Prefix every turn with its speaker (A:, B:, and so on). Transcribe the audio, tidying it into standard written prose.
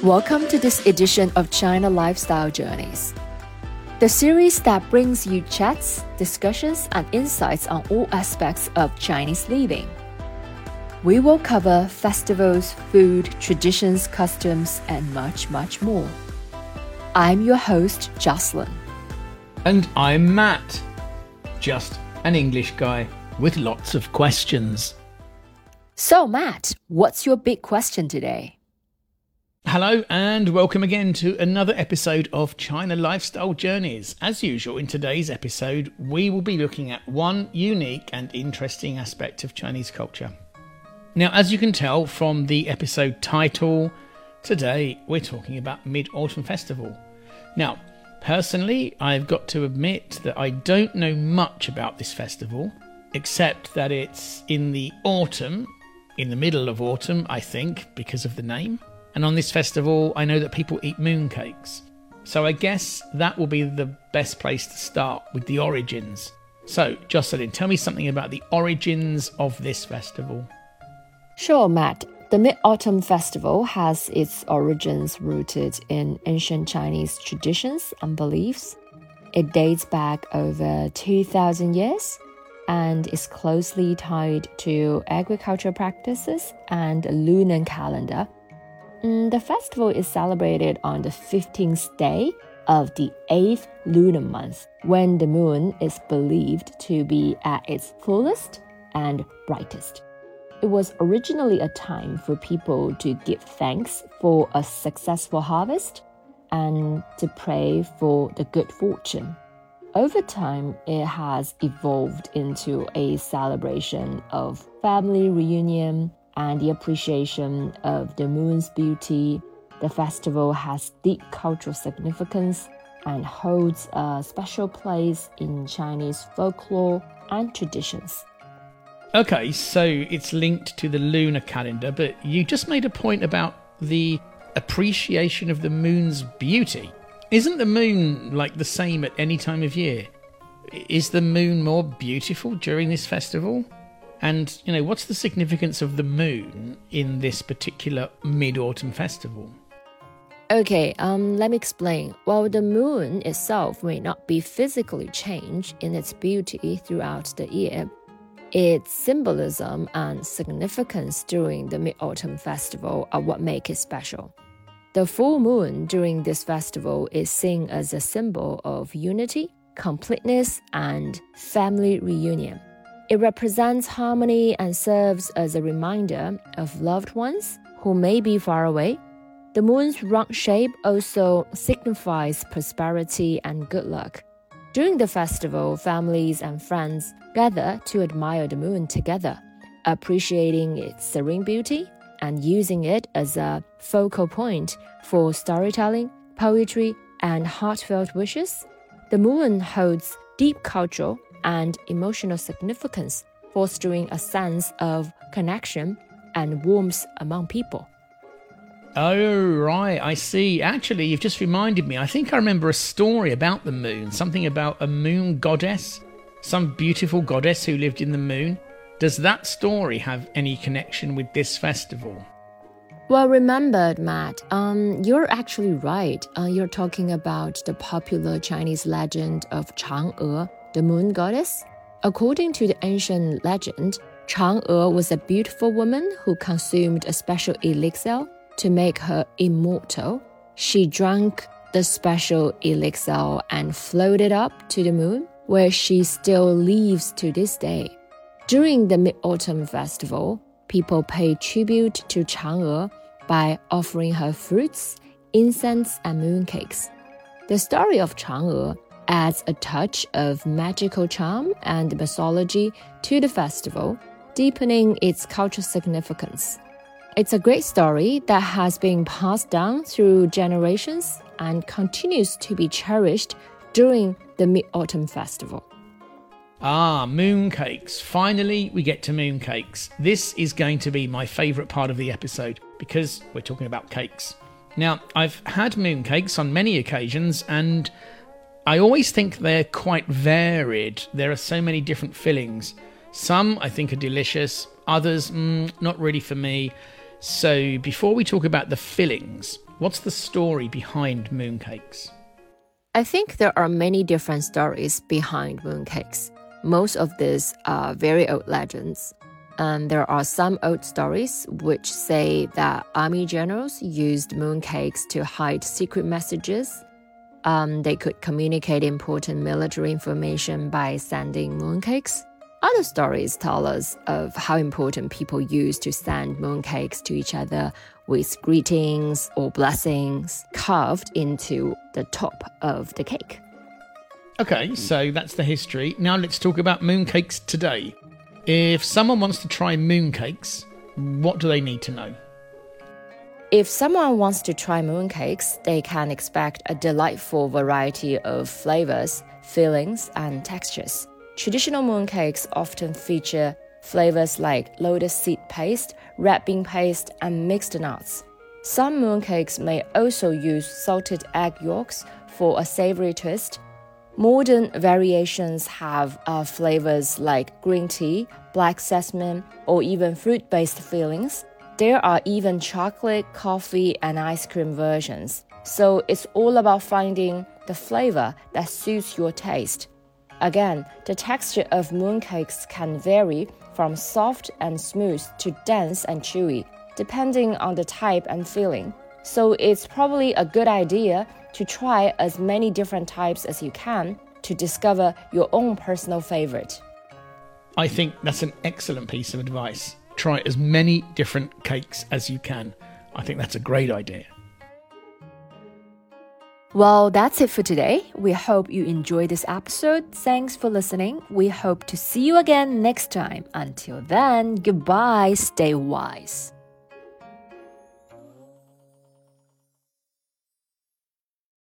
A: Welcome to this edition of China Lifestyle Journeys, the series that brings you chats, discussions, and insights on all aspects of Chinese living. We will cover festivals, food, traditions, customs, and much, much more. I'm your host, Jocelyn.
B: And I'm Matt, just an English guy with lots of questions.
A: So, Matt, what's your big question today?
B: Hello and welcome again to another episode of China Lifestyle Journeys. As usual, in today's episode, we will be looking at one unique and interesting aspect of Chinese culture. Now, as you can tell from the episode title, today we're talking about Mid-Autumn Festival. Now, personally, I've got to admit that I don't know much about this festival, except that it's in the autumn, in the middle of autumn, I think, because of the name. And on this festival, I know that people eat mooncakes. So I guess that will be the best place to start with the origins. So, Jocelyn, tell me something about the origins of this festival.
A: Sure, Matt. The Mid-Autumn Festival has its origins rooted in ancient Chinese traditions and beliefs. It dates back over 2,000 years and is closely tied to agricultural practices and a lunar calendar. The festival is celebrated on the 15th day of the 8th lunar month, when the moon is believed to be at its fullest and brightest. It was originally a time for people to give thanks for a successful harvest and to pray for the good fortune. Over time, it has evolved into a celebration of family reunion and the appreciation of the moon's beauty. The festival has deep cultural significance and holds a special place in Chinese folklore and traditions.
B: Okay, so it's linked to the lunar calendar, but you just made a point about the appreciation of the moon's beauty. Isn't the moon like the same at any time of year? Is the moon more beautiful during this festival? And, what's the significance of the moon in this particular Mid-Autumn Festival?
A: Okay, let me explain. While the moon itself may not be physically changed in its beauty throughout the year, its symbolism and significance during the Mid-Autumn Festival are what make it special. The full moon during this festival is seen as a symbol of unity, completeness, and family reunion. It represents harmony and serves as a reminder of loved ones who may be far away. The moon's round shape also signifies prosperity and good luck. During the festival, families and friends gather to admire the moon together, appreciating its serene beauty and using it as a focal point for storytelling, poetry, and heartfelt wishes. The moon holds deep cultural and emotional significance, fostering a sense of connection and warmth among people.
B: Oh, right, I see. Actually, you've just reminded me. I think I remember a story about the moon, something about a moon goddess, some beautiful goddess who lived in the moon. Does that story have any connection with this festival?
A: Well remembered, Matt. You're actually right. You're talking about the popular Chinese legend of Chang'e, the moon goddess. According to the ancient legend, Chang'e was a beautiful woman who consumed a special elixir to make her immortal. She drank the special elixir and floated up to the moon, where she still lives to this day. During the Mid-Autumn Festival, people pay tribute to Chang'e by offering her fruits, incense, and mooncakes. The story of Chang'e adds a touch of magical charm and mythology to the festival, deepening its cultural significance. It's a great story that has been passed down through generations and continues to be cherished during the Mid-Autumn Festival.
B: Mooncakes. Finally, we get to mooncakes. This is going to be my favourite part of the episode because we're talking about cakes. Now, I've had mooncakes on many occasions and I always think they're quite varied. There are so many different fillings. Some I think are delicious, others not really for me. So before we talk about the fillings, What's the story behind mooncakes?
A: I think there are many different stories behind mooncakes. Most of these are very old legends. And there are some old stories which say that army generals used mooncakes to hide secret messages. They could communicate important military information by sending mooncakes. Other stories tell us of how important people used to send mooncakes to each other with greetings or blessings carved into the top of the cake.
B: Okay, so that's the history. Now let's talk about mooncakes today. If someone wants to try mooncakes, what do they need to know?
A: If someone wants to try mooncakes, they can expect a delightful variety of flavors, fillings, and textures. Traditional mooncakes often feature flavors like lotus seed paste, red bean paste, and mixed nuts. Some mooncakes may also use salted egg yolks for a savory twist. Modern variations have flavors like green tea, black sesame, or even fruit-based fillings. There are even chocolate, coffee, and ice cream versions. So it's all about finding the flavor that suits your taste. Again, the texture of mooncakes can vary from soft and smooth to dense and chewy, depending on the type and filling. So it's probably a good idea to try as many different types as you can to discover your own personal favorite.
B: I think that's an excellent piece of advice. Try as many different cakes as you can. I think that's a great idea.
A: Well, that's it for today. We hope you enjoyed this episode. Thanks for listening. We hope to see you again next time. Until then, goodbye. Stay wise.